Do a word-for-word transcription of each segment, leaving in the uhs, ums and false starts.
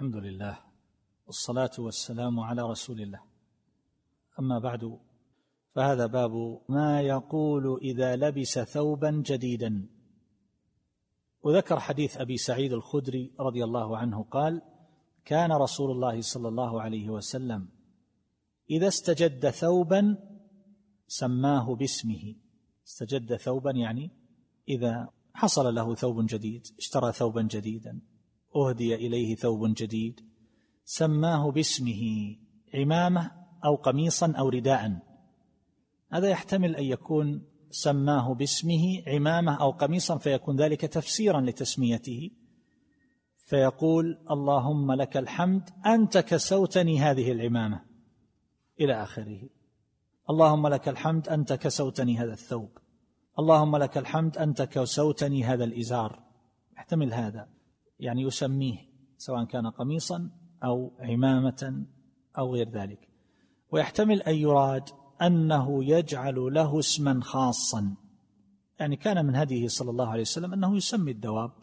الحمد لله والصلاة والسلام على رسول الله. أما بعد، فهذا باب ما يقول إذا لبس ثوبا جديدا. وذكر حديث أبي سعيد الخدري رضي الله عنه قال: كان رسول الله صلى الله عليه وسلم إذا استجد ثوبا سماه باسمه. استجد ثوبا يعني إذا حصل له ثوب جديد، اشترى ثوبا جديدا، أهدي إليه ثوب جديد، سماه باسمه، عمامة أو قميصا أو رداء. هذا يحتمل أن يكون سماه باسمه عمامة أو قميصا، فيكون ذلك تفسيرا لتسميته، فيقول: اللهم لك الحمد أنت كسوتني هذه العمامة، إلى آخره. اللهم لك الحمد أنت كسوتني هذا الثوب، اللهم لك الحمد أنت كسوتني هذا الإزار. يحتمل هذا، يعني يسميه سواء كان قميصا أو عمامة أو غير ذلك. ويحتمل أن يراد أنه يجعل له اسما خاصا، يعني كان من هديه صلى الله عليه وسلم أنه يسمي الدواب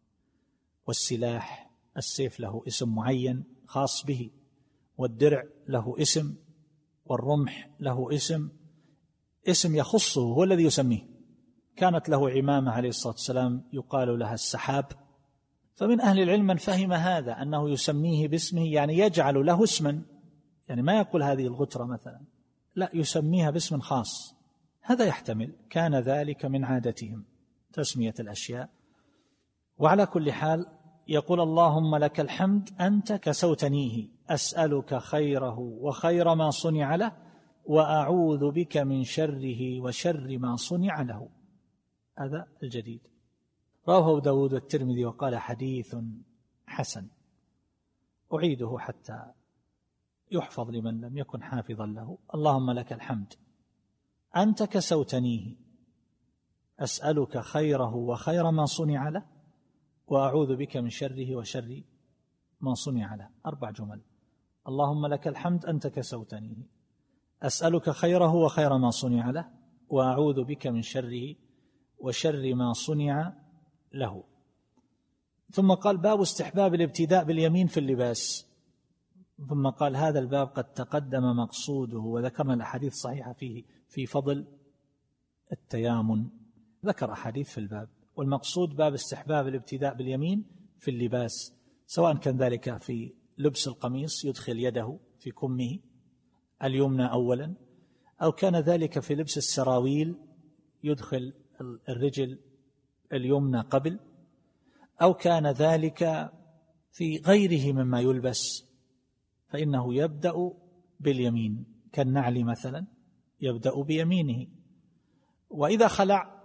والسلاح. السيف له اسم معين خاص به، والدرع له اسم، والرمح له اسم، اسم يخصه، هو الذي يسميه. كانت له عمامة عليه الصلاة والسلام يقال لها السحاب، فمن أهل العلم من فهم هذا أنه يسميه باسمه، يعني يجعل له اسما، يعني ما يقول هذه الغترة مثلا، لا، يسميها باسم خاص. هذا يحتمل، كان ذلك من عادتهم تسمية الأشياء. وعلى كل حال يقول: اللهم لك الحمد أنت كسوتنيه، أسألك خيره وخير ما صنع له، وأعوذ بك من شره وشر ما صنع له. هذا الجديد. رواه داود والترمذي وقال: حديث حسن. أعيده حتى يحفظ لمن لم يكن حافظا له. اللهم لك الحمد أنت كسوتنيه، أسألك خيره وخير ما صنع له، وأعوذ بك من شره وشر ما صنع له. أربع جمل: اللهم لك الحمد أنت كسوتنيه، أسألك خيره وخير ما صنع له، وأعوذ بك من شره وشر ما صنع له. ثم قال: باب استحباب الابتداء باليمين في اللباس. ثم قال: هذا الباب قد تقدم مقصوده، وذكرنا الأحاديث الصحيحة فيه في فضل التيامن. ذكر أحاديث في الباب، والمقصود باب استحباب الابتداء باليمين في اللباس، سواء كان ذلك في لبس القميص يدخل يده في كمه اليمنى أولا، أو كان ذلك في لبس السراويل يدخل الرجل اليمنى قبل، أو كان ذلك في غيره مما يلبس، فإنه يبدأ باليمين، كالنعل مثلا يبدأ بيمينه. وإذا خلع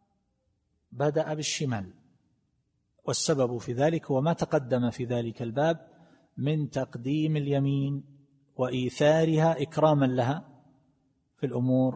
بدأ بالشمال، والسبب في ذلك هو ما تقدم في ذلك الباب من تقديم اليمين وإيثارها إكراما لها في الأمور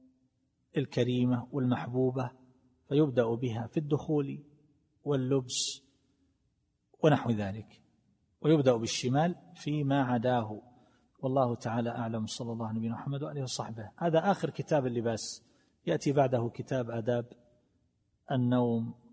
الكريمة والمحبوبة، فيبدأ بها في الدخول واللبس ونحو ذلك، ويبدأ بالشمال فيما عداه. والله تعالى أعلم. صلى الله عليه محمد وآله وصحبه. هذا آخر كتاب اللباس، يأتي بعده كتاب آداب النوم